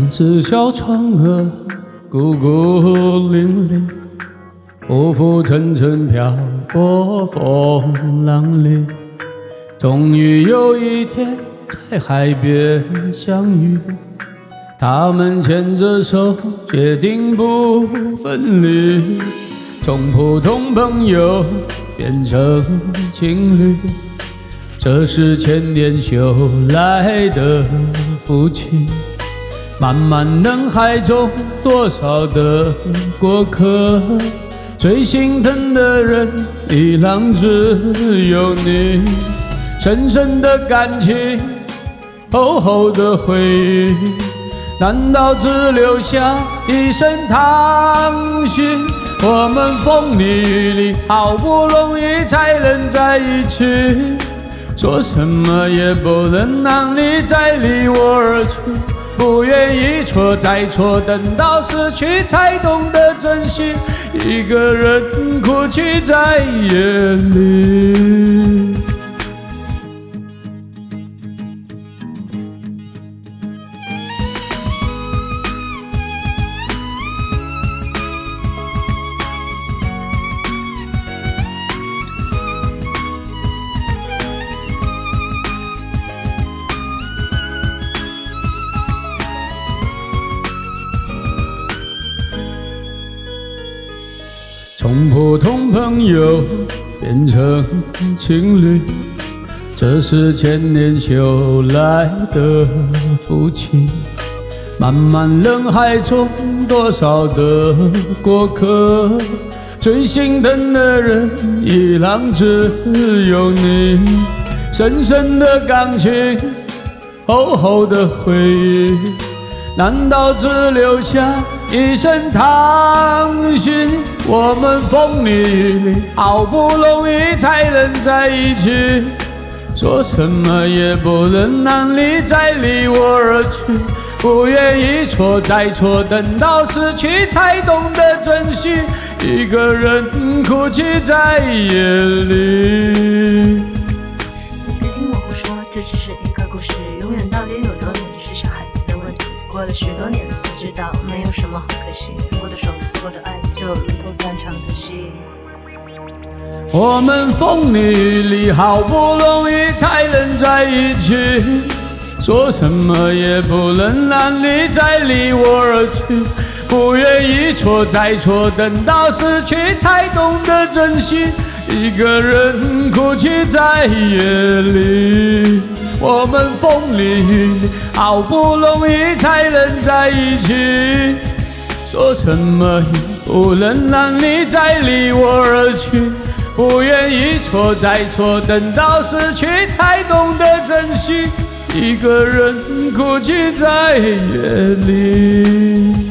只小船儿孤孤零零，浮浮沉沉漂泊风浪里。终于有一天在海边相遇，他们牵着手决定不分离，从普通朋友变成情侣，这是千年修来的福气。漫漫人海中多少的过客，最心疼的人一浪只有你。深深的感情，厚厚的回忆，难道只留下一声叹息？我们风里雨里，好不容易才能在一起，说什么也不能让你再离我而去。不愿一错再错，等到失去才懂得珍惜。一个人哭泣在夜里。从普通朋友变成情侣，这是千年修来的福气。漫漫人海中多少的过客，最心疼的人一浪只有你。深深的感情，厚厚的回忆，难道只留下一声叹息？我们风里雨里，好不容易才能在一起，说什么也不能让你再离我而去。不愿一错再错，等到失去才懂得珍惜。一个人哭泣在夜里。 别听我胡说，这只是一个故事，永远到底有多远是小孩子的问题。过了许多年才知道，没有什么好可惜，分过的手，错过的爱，就如同散场的戏。 我们风里雨里，好不容易才能在一起，说什么也不能让你再离我而去。不愿一错再错，等到失去才懂得珍惜。一个人哭泣在夜里，我们风里雨里，好不容易才能在一起，说什么也不能让你再离我而去。不愿一错再错，等到失去才懂得珍惜。一个人哭泣在夜里。